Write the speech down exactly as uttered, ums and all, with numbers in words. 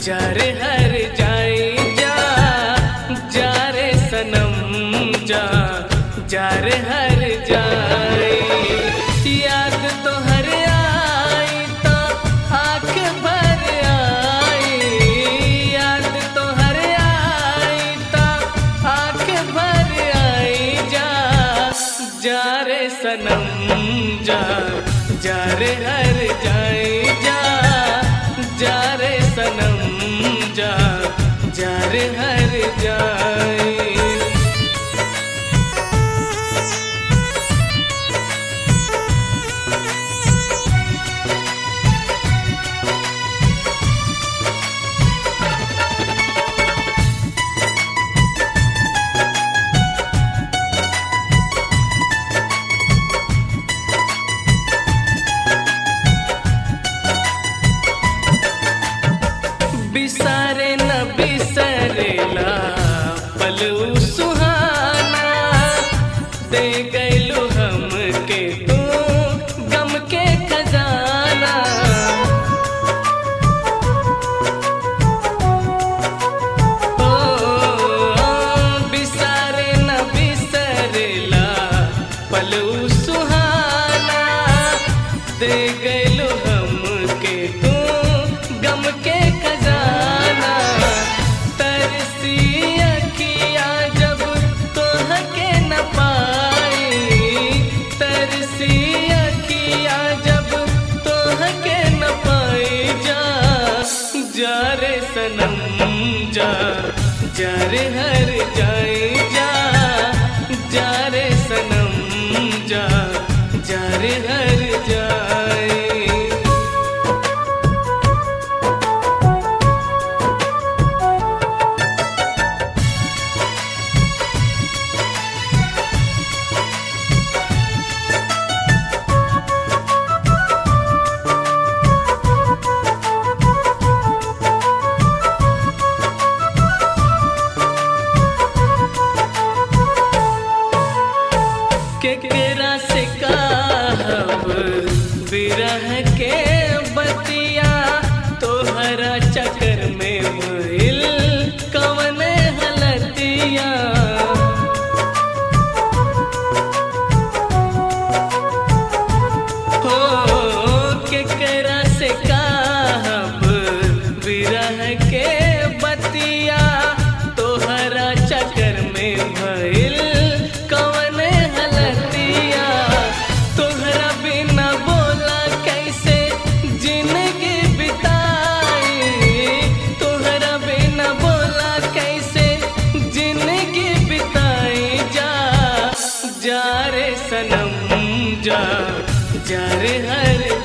जा रे हर जाए जा, जा रे सनम जा, जा रे हर जाए। याद तो हर आई तो आँख भर आई, याद तो हर आई तो आँख भर आई। जा जा रे सनम जा, जा रे हर जाए जा, जा रे सनम जा, जा रे हर जाए। बिसारे न बिसरेला पल सुहाना, दे गइलू हमके तू गम के खजाना। ओ बिसारे न बिसरेला पल सुहाना, दे गइलू हमके तू गम के खजाना। तरसी अखिया जब तोहके न पाई, तरसी अखिया जब तोहके न पाई। जा जा रे सनम जा, जा रे हर जाए जा, जा रे सनम जा, जा रे हर जाए। केकरा से कहब बिरह के बतिया, तोहरा चक्कर में भइल कवन हलतिया। हो केकरा से कहब बिरह के बतिया, तोहरा चक्कर में भइल कवन हलतिया। तोहरा बिना बोला कैसे जिंदगी बिताई, तोहरा बिना बोला कैसे जिंदगी बिताई। जा जा रे सनम जा, जा रे हर